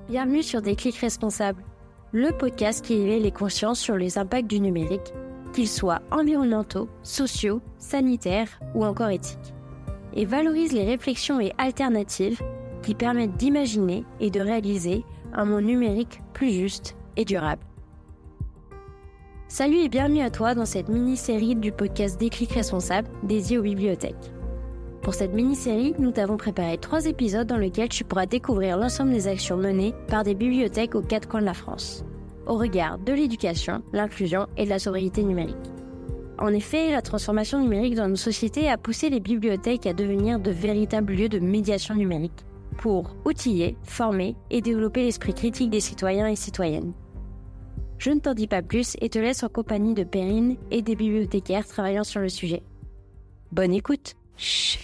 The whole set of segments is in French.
Bienvenue sur Déclic Responsable, le podcast qui éveille les consciences sur les impacts du numérique, qu'ils soient environnementaux, sociaux, sanitaires ou encore éthiques, et valorise les réflexions et alternatives qui permettent d'imaginer et de réaliser un monde numérique plus juste et durable. Salut et bienvenue à toi dans cette mini-série du podcast Déclic Responsable dédié aux bibliothèques. Pour cette mini-série, nous t'avons préparé 3 épisodes dans lesquels tu pourras découvrir l'ensemble des actions menées par des bibliothèques aux 4 coins de la France, au regard de l'éducation, l'inclusion et de la sobriété numérique. En effet, la transformation numérique dans nos sociétés a poussé les bibliothèques à devenir de véritables lieux de médiation numérique pour outiller, former et développer l'esprit critique des citoyens et citoyennes. Je ne t'en dis pas plus et te laisse en compagnie de Perrine et des bibliothécaires travaillant sur le sujet. Bonne écoute! Chut.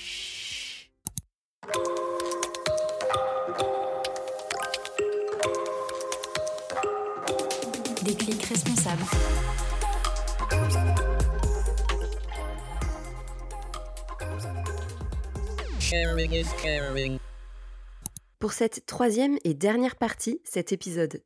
Déclic responsable. Sharing is caring. Pour cette 3e et dernière partie, cet épisode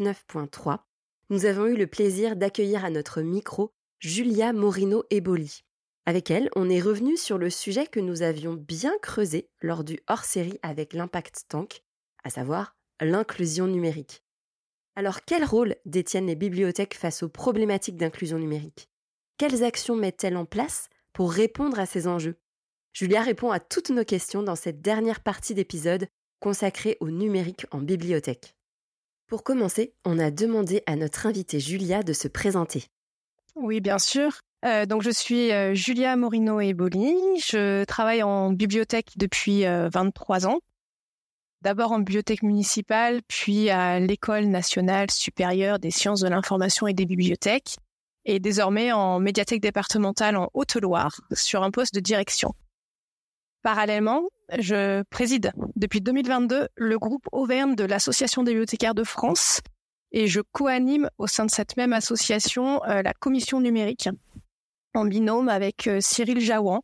39.3, nous avons eu le plaisir d'accueillir à notre micro Julia Morino-Eboli. Avec elle, on est revenu sur le sujet que nous avions bien creusé lors du hors-série avec l'Impact Tank, à savoir l'inclusion numérique. Alors, quel rôle détiennent les bibliothèques face aux problématiques d'inclusion numérique ? Quelles actions mettent-elles en place pour répondre à ces enjeux ? Julia répond à toutes nos questions dans cette dernière partie d'épisode consacrée au numérique en bibliothèque. Pour commencer, on a demandé à notre invitée Julia de se présenter. Oui, bien sûr. Donc, je suis Julia Morino-Eboli. Je travaille en bibliothèque depuis 23 ans. D'abord en bibliothèque municipale, puis à l'École nationale supérieure des sciences de l'information et des bibliothèques, et désormais en médiathèque départementale en Haute-Loire, sur un poste de direction. Parallèlement, je préside depuis 2022 le groupe Auvergne de l'Association des bibliothécaires de France, et je co-anime au sein de cette même association la commission numérique, en binôme avec Cyril Jaouan.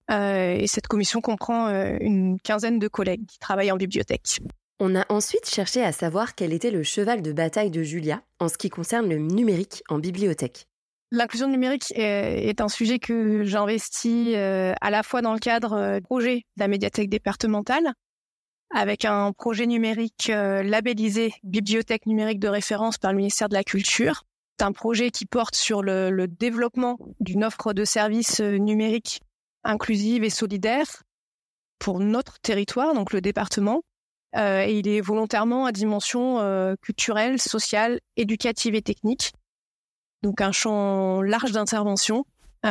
Et cette commission comprend une quinzaine de collègues qui travaillent en bibliothèque. On a ensuite cherché à savoir quel était le cheval de bataille de Julia en ce qui concerne le numérique en bibliothèque. L'inclusion numérique est un sujet que j'investis à la fois dans le cadre du projet de la médiathèque départementale, avec un projet numérique labellisé Bibliothèque numérique de référence par le ministère de la Culture. C'est un projet qui porte sur le développement d'une offre de services numériques inclusive et solidaire pour notre territoire, donc le département. Et il est volontairement à dimension culturelle, sociale, éducative et technique. Donc un champ large d'intervention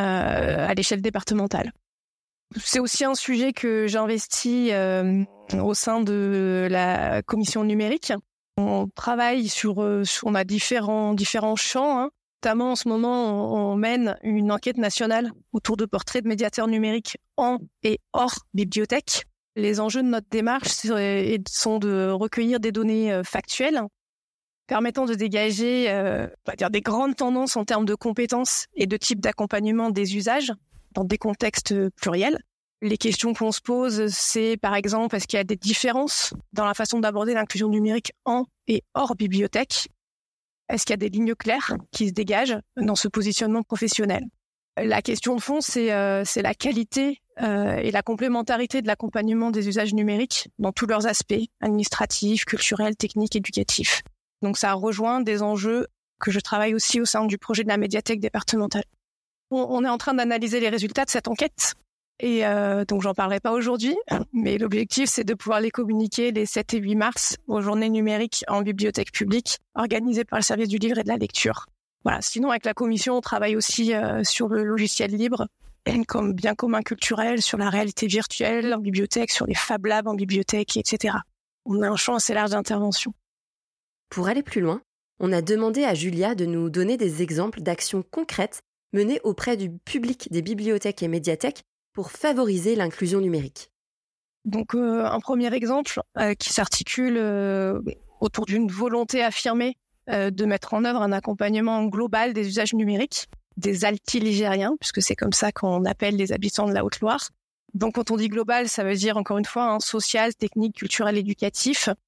à l'échelle départementale. C'est aussi un sujet que j'investis au sein de la commission numérique. On travaille on a différents champs, Notamment, en ce moment, on mène une enquête nationale autour de portraits de médiateurs numériques en et hors bibliothèque. Les enjeux de notre démarche sont de recueillir des données factuelles permettant de dégager des grandes tendances en termes de compétences et de types d'accompagnement des usages dans des contextes pluriels. Les questions qu'on se pose, c'est par exemple, est-ce qu'il y a des différences dans la façon d'aborder l'inclusion numérique en et hors bibliothèque ? Est-ce qu'il y a des lignes claires qui se dégagent dans ce positionnement professionnel ? La question de fond, c'est la qualité et la complémentarité de l'accompagnement des usages numériques dans tous leurs aspects, administratifs, culturels, techniques, éducatifs. Donc ça rejoint des enjeux que je travaille aussi au sein du projet de la médiathèque départementale. On est en train d'analyser les résultats de cette enquête. Et donc, j'en parlerai pas aujourd'hui, mais l'objectif, c'est de pouvoir les communiquer les 7 et 8 mars aux journées numériques en bibliothèque publique organisées par le service du livre et de la lecture. Voilà. Sinon, avec la commission, on travaille aussi sur le logiciel libre, comme bien commun culturel, sur la réalité virtuelle en bibliothèque, sur les Fab Labs en bibliothèque, etc. On a un champ assez large d'intervention. Pour aller plus loin, on a demandé à Julia de nous donner des exemples d'actions concrètes menées auprès du public des bibliothèques et médiathèques pour favoriser l'inclusion numérique. Donc, un premier exemple qui s'articule autour d'une volonté affirmée de mettre en œuvre un accompagnement global des usages numériques des altiligériens, puisque c'est comme ça qu'on appelle les habitants de la Haute-Loire. Donc, quand on dit global, ça veut dire, encore une fois, social, technique, culturel, éducatif.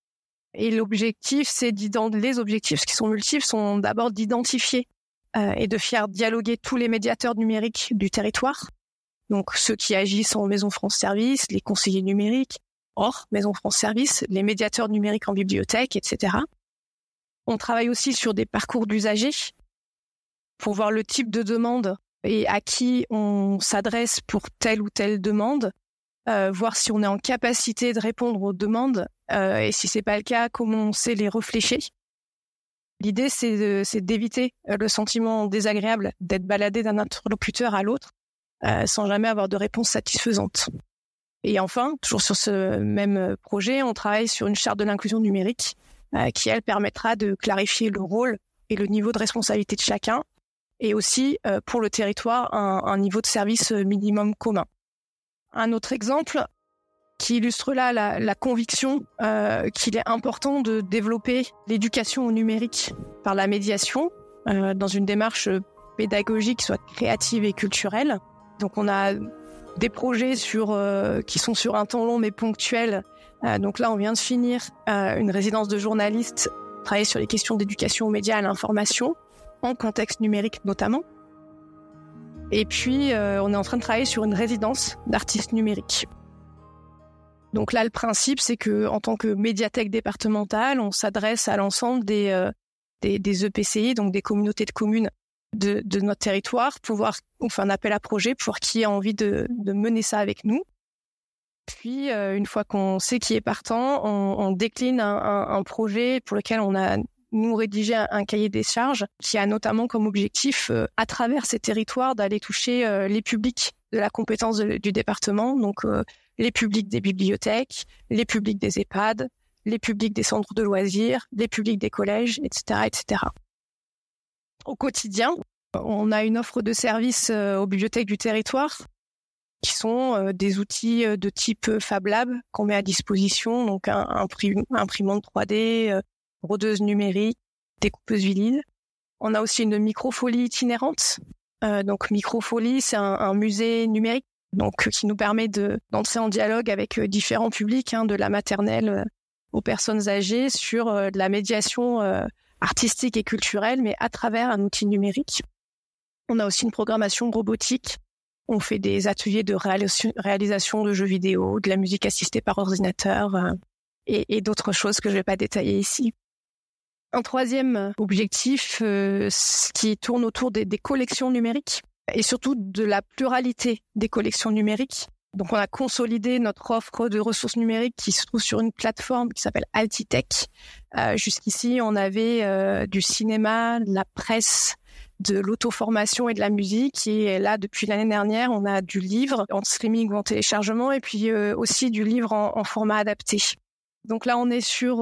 Et l'objectif, les objectifs qui sont multiples sont d'abord d'identifier et de faire dialoguer tous les médiateurs numériques du territoire. Donc ceux qui agissent en Maison France Service, les conseillers numériques, hors Maison France Service, les médiateurs numériques en bibliothèque, etc. On travaille aussi sur des parcours d'usagers pour voir le type de demande et à qui on s'adresse pour telle ou telle demande, voir si on est en capacité de répondre aux demandes et si c'est pas le cas, comment on sait les réfléchir. L'idée, c'est d'éviter le sentiment désagréable d'être baladé d'un interlocuteur à l'autre sans jamais avoir de réponse satisfaisante. Et enfin, toujours sur ce même projet, on travaille sur une charte de l'inclusion numérique qui, elle, permettra de clarifier le rôle et le niveau de responsabilité de chacun et aussi, pour le territoire, un niveau de service minimum commun. Un autre exemple qui illustre là la conviction qu'il est important de développer l'éducation au numérique par la médiation dans une démarche pédagogique, soit créative et culturelle. Donc on a des projets qui sont sur un temps long mais ponctuels. Donc là, on vient de finir une résidence de journaliste, travailler sur les questions d'éducation aux médias et à l'information, en contexte numérique notamment. Et puis, on est en train de travailler sur une résidence d'artistes numériques. Donc là, le principe, c'est que en tant que médiathèque départementale, on s'adresse à l'ensemble des EPCI, donc des communautés de communes de notre territoire, on fait un appel à projet pour qui a envie de mener ça avec nous. Puis, une fois qu'on sait qui est partant, on décline un projet pour lequel on a nous rédiger un cahier des charges qui a notamment comme objectif, à travers ces territoires, d'aller toucher les publics de la compétence du département, donc les publics des bibliothèques, les publics des EHPAD, les publics des centres de loisirs, les publics des collèges, etc., etc. Au quotidien, on a une offre de services aux bibliothèques du territoire qui sont des outils de type Fab Lab qu'on met à disposition, donc imprimante 3D, brodeuse numérique, découpeuse vinyle. On a aussi une microfolie itinérante. Donc microfolie, c'est un musée numérique donc qui nous permet d'entrer en dialogue avec différents publics, de la maternelle aux personnes âgées, sur de la médiation artistique et culturelle, mais à travers un outil numérique. On a aussi une programmation robotique. On fait des ateliers de réalisation de jeux vidéo, de la musique assistée par ordinateur et d'autres choses que je ne vais pas détailler ici. Un troisième objectif qui tourne autour des collections numériques et surtout de la pluralité des collections numériques. Donc on a consolidé notre offre de ressources numériques qui se trouve sur une plateforme qui s'appelle Altitech. Jusqu'ici, on avait du cinéma, de la presse, de l'auto-formation et de la musique. Et là, depuis l'année dernière, on a du livre en streaming ou en téléchargement et puis aussi du livre en format adapté. Donc là, on est sur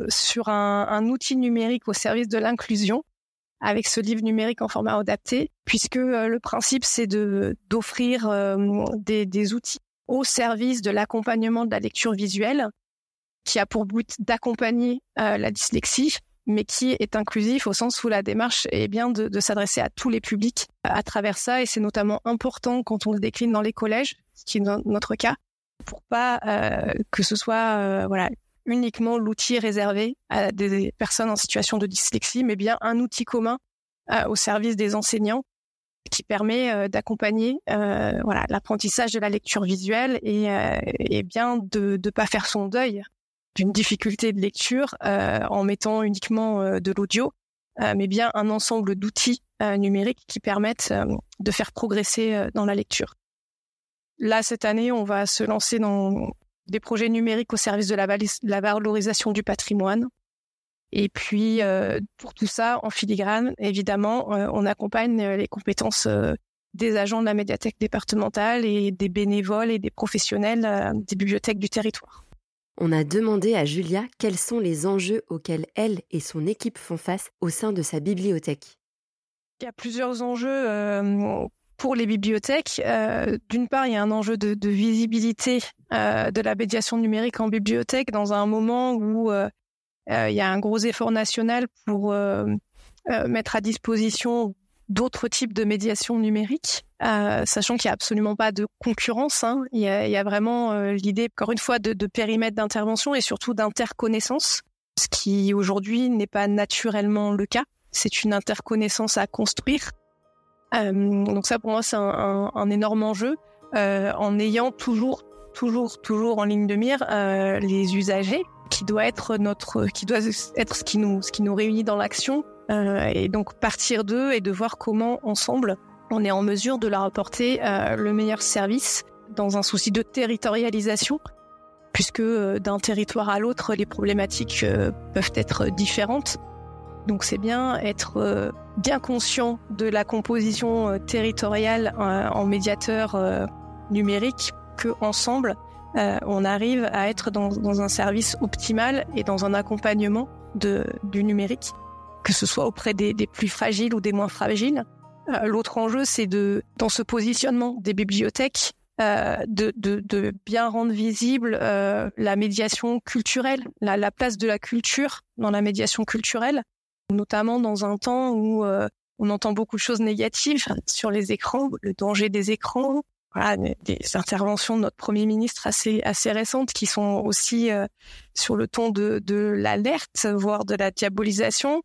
un outil numérique au service de l'inclusion avec ce livre numérique en format adapté, puisque le principe, c'est d'offrir des outils au service de l'accompagnement de la lecture visuelle qui a pour but d'accompagner la dyslexie, mais qui est inclusif au sens où la démarche est bien de s'adresser à tous les publics à travers ça. Et c'est notamment important quand on le décline dans les collèges, ce qui est notre cas, pour pas que ce soit uniquement l'outil réservé à des personnes en situation de dyslexie, mais bien un outil commun au service des enseignants qui permet d'accompagner l'apprentissage de la lecture visuelle et bien de pas faire son deuil d'une difficulté de lecture en mettant uniquement de l'audio, mais bien un ensemble d'outils numériques qui permettent de faire progresser dans la lecture. Là, cette année, on va se lancer dans des projets numériques au service de la valorisation du patrimoine. Et puis, pour tout ça, en filigrane, évidemment, on accompagne les compétences des agents de la médiathèque départementale et des bénévoles et des professionnels des bibliothèques du territoire. On a demandé à Julia quels sont les enjeux auxquels elle et son équipe font face au sein de sa bibliothèque. Il y a plusieurs enjeux pour les bibliothèques. D'une part, il y a un enjeu de visibilité de la médiation numérique en bibliothèque dans un moment où il y a un gros effort national pour mettre à disposition d'autres types de médiation numérique, sachant qu'il n'y a absolument pas de concurrence. Il y a vraiment l'idée, encore une fois, de périmètre d'intervention et surtout d'interconnaissance. ce qui aujourd'hui n'est pas naturellement le cas. C'est une interconnaissance à construire. Donc ça, pour moi, c'est un énorme enjeu, en ayant toujours en ligne de mire les usagers, qui doit être ce qui nous réunit dans l'action, et donc partir d'eux et de voir comment ensemble on est en mesure de leur apporter le meilleur service dans un souci de territorialisation, puisque d'un territoire à l'autre, les problématiques peuvent être différentes. Donc c'est bien être bien conscient de la composition territoriale en médiateur numérique, qu'ensemble, on arrive à être dans un service optimal et dans un accompagnement du numérique, que ce soit auprès des plus fragiles ou des moins fragiles. L'autre enjeu, c'est dans ce positionnement des bibliothèques, de bien rendre visible la médiation culturelle, la place de la culture dans la médiation culturelle, notamment dans un temps où on entend beaucoup de choses négatives sur les écrans, le danger des écrans, voilà, des interventions de notre Premier ministre assez récentes qui sont aussi sur le ton de l'alerte, voire de la diabolisation.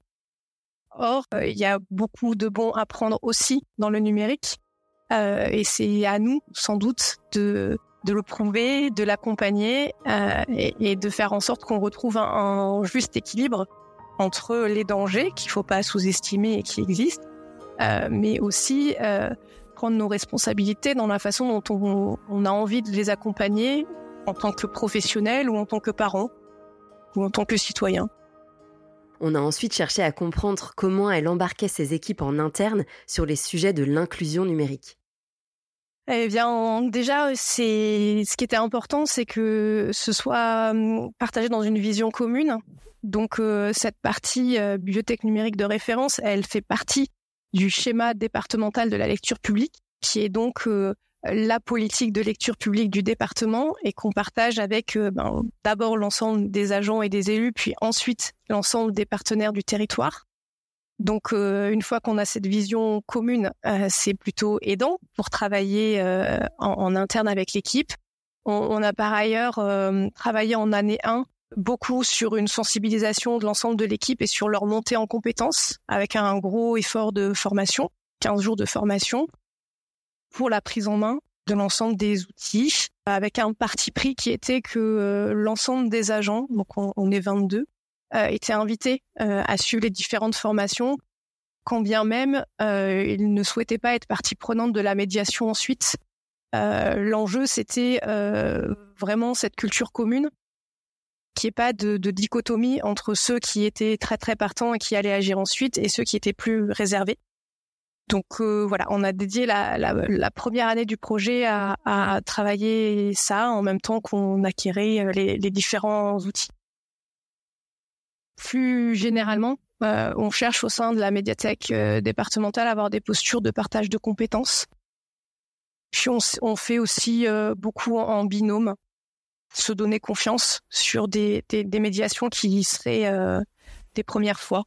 Or, il y a beaucoup de bon à prendre aussi dans le numérique, et c'est à nous, sans doute, de le prouver, de l'accompagner, et de faire en sorte qu'on retrouve un juste équilibre entre les dangers qu'il ne faut pas sous-estimer et qui existent, mais aussi prendre nos responsabilités dans la façon dont on a envie de les accompagner en tant que professionnels ou en tant que parents ou en tant que citoyens. On a ensuite cherché à comprendre comment elle embarquait ses équipes en interne sur les sujets de l'inclusion numérique. Eh bien, déjà, ce qui était important, c'est que ce soit partagé dans une vision commune. Donc, cette partie bibliothèque numérique de référence, elle fait partie du schéma départemental de la lecture publique, qui est donc la politique de lecture publique du département et qu'on partage avec d'abord l'ensemble des agents et des élus, puis ensuite l'ensemble des partenaires du territoire. Donc, une fois qu'on a cette vision commune, c'est plutôt aidant pour travailler en interne avec l'équipe. On a par ailleurs travaillé en année 1 beaucoup sur une sensibilisation de l'ensemble de l'équipe et sur leur montée en compétences, avec un gros effort de formation, 15 jours de formation, pour la prise en main de l'ensemble des outils, avec un parti pris qui était que l'ensemble des agents, donc on est 22, étaient invités à suivre les différentes formations, quand bien même ils ne souhaitaient pas être partie prenante de la médiation ensuite. L'enjeu, c'était vraiment cette culture commune, qu'il n'y ait pas de dichotomie entre ceux qui étaient très très partants et qui allaient agir ensuite et ceux qui étaient plus réservés. Donc voilà, on a dédié la première année du projet à travailler ça en même temps qu'on acquérait les différents outils. Plus généralement, on cherche au sein de la médiathèque départementale à avoir des postures de partage de compétences. Puis on fait aussi beaucoup en binôme, se donner confiance sur des médiations qui seraient des premières fois.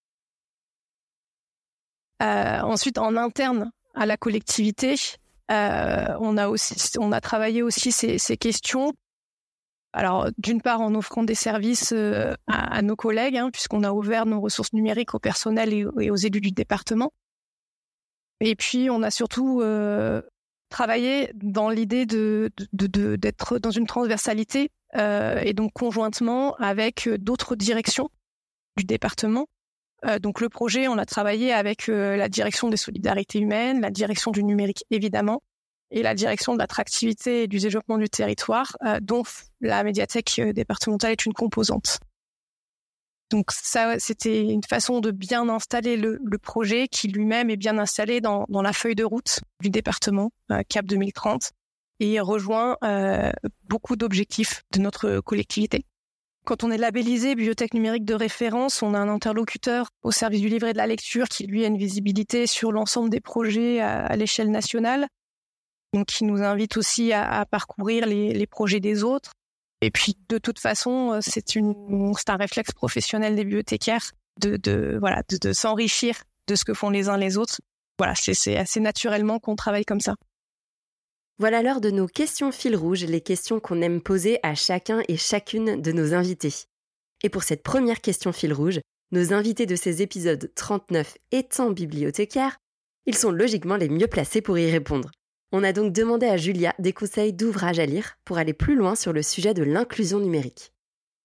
Ensuite, en interne à la collectivité, on a travaillé aussi ces questions. Alors, d'une part, en offrant des services à nos collègues, puisqu'on a ouvert nos ressources numériques au personnel et aux élus du département. Et puis, on a surtout travaillé dans l'idée d'être dans une transversalité et donc conjointement avec d'autres directions du département. Donc, le projet, on a travaillé avec la direction des solidarités humaines, la direction du numérique, évidemment, et la direction de l'attractivité et du développement du territoire, dont la médiathèque départementale est une composante. Donc ça, c'était une façon de bien installer le projet qui lui-même est bien installé dans la feuille de route du département, Cap 2030, et rejoint beaucoup d'objectifs de notre collectivité. Quand on est labellisé bibliothèque numérique de référence, on a un interlocuteur au service du livret de la lecture qui, lui, a une visibilité sur l'ensemble des projets à l'échelle nationale. Donc, qui nous invite aussi à parcourir les projets des autres. Et puis, de toute façon, c'est un réflexe professionnel des bibliothécaires de s'enrichir de ce que font les uns les autres. Voilà, c'est assez naturellement qu'on travaille comme ça. Voilà l'heure de nos questions fil rouge, les questions qu'on aime poser à chacun et chacune de nos invités. Et pour cette première question fil rouge, nos invités de ces épisodes 39 étant bibliothécaires, ils sont logiquement les mieux placés pour y répondre. On a donc demandé à Julia des conseils d'ouvrages à lire pour aller plus loin sur le sujet de l'inclusion numérique.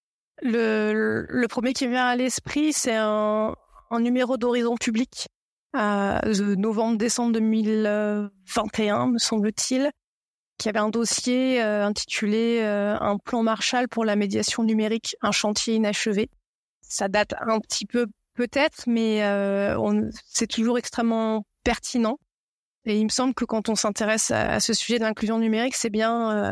Le premier qui me vient à l'esprit, c'est un numéro d'Horizon Public de novembre-décembre 2021, me semble-t-il, qui avait un dossier intitulé Un plan Marshall pour la médiation numérique, un chantier inachevé. Ça date un petit peu peut-être, mais c'est toujours extrêmement pertinent. Et il me semble que quand on s'intéresse à ce sujet de l'inclusion numérique, c'est bien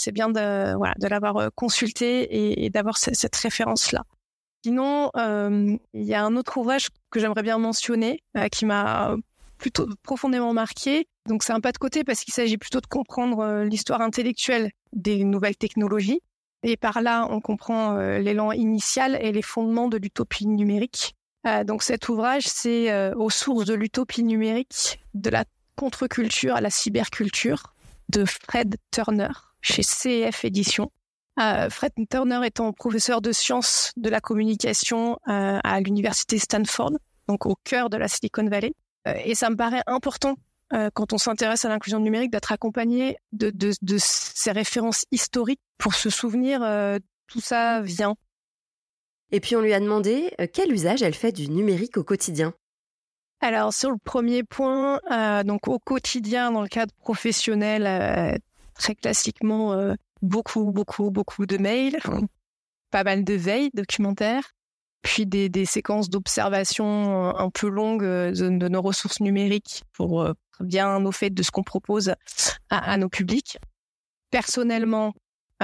de l'avoir consulté et d'avoir cette référence-là. Sinon, il y a un autre ouvrage que j'aimerais bien mentionner, qui m'a plutôt profondément marqué. Donc c'est un pas de côté parce qu'il s'agit plutôt de comprendre l'histoire intellectuelle des nouvelles technologies. Et par là, on comprend l'élan initial et les fondements de l'utopie numérique. Donc cet ouvrage, c'est aux sources de l'utopie numérique, de la contre-culture à la cyberculture, de Fred Turner, chez CF Éditions. Fred Turner étant professeur de sciences de la communication à l'université Stanford, donc au cœur de la Silicon Valley. Et ça me paraît important, quand on s'intéresse à l'inclusion numérique, d'être accompagné de ces références historiques pour se souvenir d'où ça vient. Et puis on lui a demandé quel usage elle fait du numérique au quotidien. Alors sur le premier point, donc au quotidien, dans le cadre professionnel, très classiquement, beaucoup de mails, pas mal de veilles documentaires, puis des séquences d'observation un peu longues de nos ressources numériques pour bien au fait de ce qu'on propose à nos publics. Personnellement,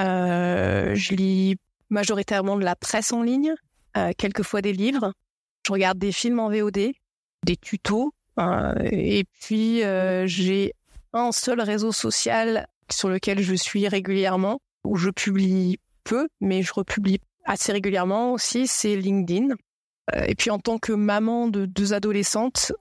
je lis majoritairement de la presse en ligne, quelquefois des livres. Je regarde des films en VOD, des tutos, et puis j'ai un seul réseau social sur lequel je suis régulièrement, où je publie peu, mais je republie assez régulièrement aussi, c'est LinkedIn. Et puis en tant que maman de 2 adolescentes,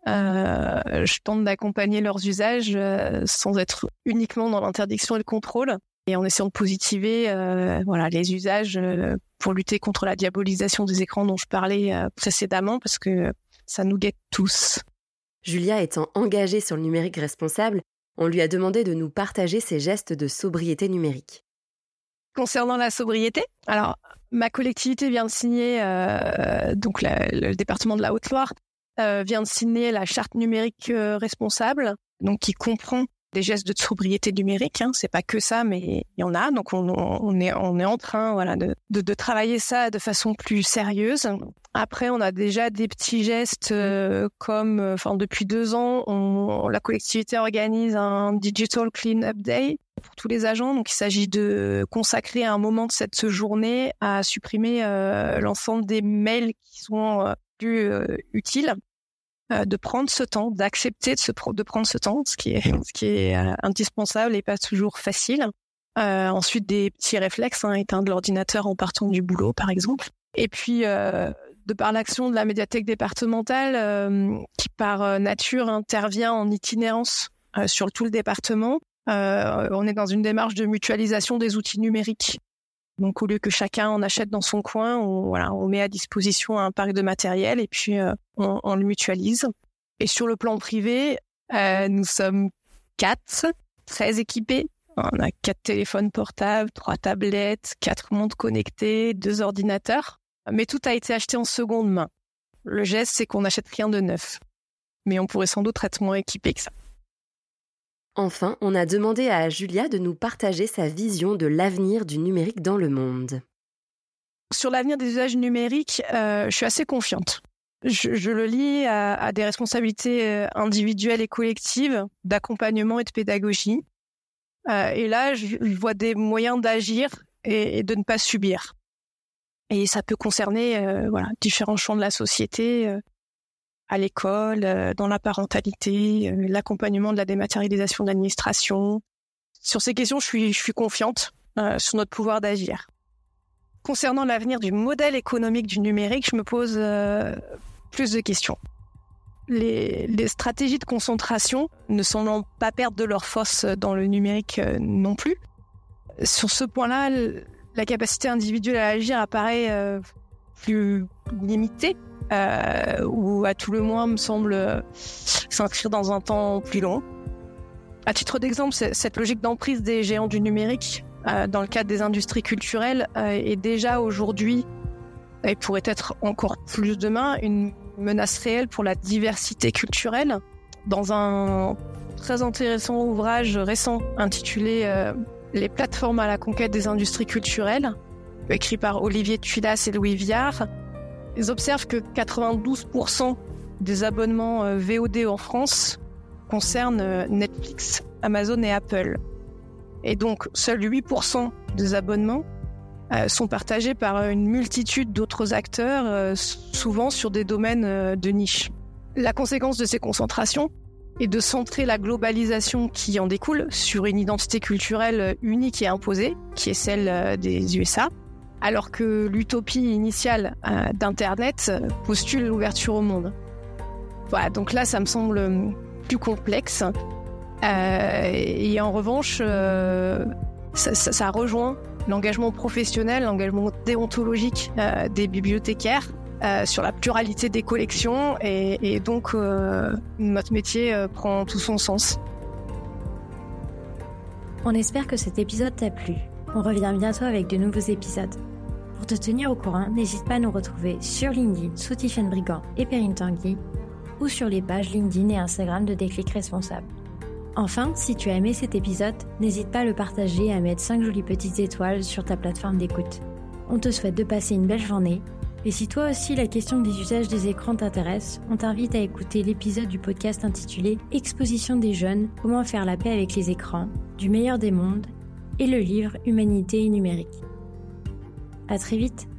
je tente d'accompagner leurs usages sans être uniquement dans l'interdiction et le contrôle, et en essayant de positiver les usages pour lutter contre la diabolisation des écrans dont je parlais précédemment, parce que ça nous guette tous. Julia étant engagée sur le numérique responsable, on lui a demandé de nous partager ses gestes de sobriété numérique. Concernant la sobriété, alors ma collectivité vient de signer, donc le département de la Haute-Loire vient de signer la charte numérique responsable, donc qui comprend des gestes de sobriété numérique. C'est pas que ça, mais il y en a. Donc on est en train de travailler ça de façon plus sérieuse. Après, on a déjà des petits gestes comme, depuis 2 ans, la collectivité organise un Digital Clean-up Day pour tous les agents. Donc, il s'agit de consacrer un moment de cette journée à supprimer l'ensemble des mails qui sont plus utiles, de prendre ce temps, d'accepter de prendre ce temps, ce qui est indispensable et pas toujours facile. Ensuite, des petits réflexes, éteindre l'ordinateur en partant du boulot, par exemple. Et puis, de par l'action de la médiathèque départementale, qui par nature intervient en itinérance sur tout le département, on est dans une démarche de mutualisation des outils numériques. Donc, au lieu que chacun en achète dans son coin, on met à disposition un parc de matériel et puis on le mutualise. Et sur le plan privé, nous sommes 4, très équipés. On a 4 téléphones portables, 3 tablettes, 4 montres connectées, 2 ordinateurs. Mais tout a été acheté en seconde main. Le geste, c'est qu'on n'achète rien de neuf. Mais on pourrait sans doute être moins équipé que ça. Enfin, on a demandé à Julia de nous partager sa vision de l'avenir du numérique dans le monde. Sur l'avenir des usages numériques, je suis assez confiante. Je le lie à des responsabilités individuelles et collectives, d'accompagnement et de pédagogie. Et là, je vois des moyens d'agir et de ne pas subir. Et ça peut concerner différents champs de la société, à l'école, dans la parentalité, l'accompagnement de la dématérialisation de l'administration. Sur ces questions, je suis confiante sur notre pouvoir d'agir. Concernant l'avenir du modèle économique du numérique, je me pose plus de questions. Les stratégies de concentration ne semblent pas perdre de leur force dans le numérique non plus. Sur ce point-là, la capacité individuelle à agir apparaît plus limité, ou à tout le moins me semble s'inscrire dans un temps plus long. À titre d'exemple, cette logique d'emprise des géants du numérique dans le cadre des industries culturelles est déjà aujourd'hui, et pourrait être encore plus demain, une menace réelle pour la diversité culturelle. Dans un très intéressant ouvrage récent intitulé « Les plateformes à la conquête des industries culturelles », écrit par Olivier Tuilas et Louis Viard, ils observent que 92% des abonnements VOD en France concernent Netflix, Amazon et Apple. Et donc, seuls 8% des abonnements sont partagés par une multitude d'autres acteurs, souvent sur des domaines de niche. La conséquence de ces concentrations est de centrer la globalisation qui en découle sur une identité culturelle unique et imposée, qui est celle des USA, alors que l'utopie initiale d'Internet postule l'ouverture au monde. Voilà, donc là, ça me semble plus complexe. Et en revanche, ça rejoint l'engagement professionnel, l'engagement déontologique des bibliothécaires sur la pluralité des collections et donc notre métier prend tout son sens. On espère que cet épisode t'a plu. On revient bientôt avec de nouveaux épisodes. Pour te tenir au courant, n'hésite pas à nous retrouver sur LinkedIn sous Tiffaine Brigand et Perrine Tanguy ou sur les pages LinkedIn et Instagram de Déclic Responsable. Enfin, si tu as aimé cet épisode, n'hésite pas à le partager et à mettre 5 jolies petites étoiles sur ta plateforme d'écoute. On te souhaite de passer une belle journée. Et si toi aussi la question des usages des écrans t'intéresse, on t'invite à écouter l'épisode du podcast intitulé « Exposition des jeunes, comment faire la paix avec les écrans, du meilleur des mondes » et le livre « Humanité et numérique ». À très vite.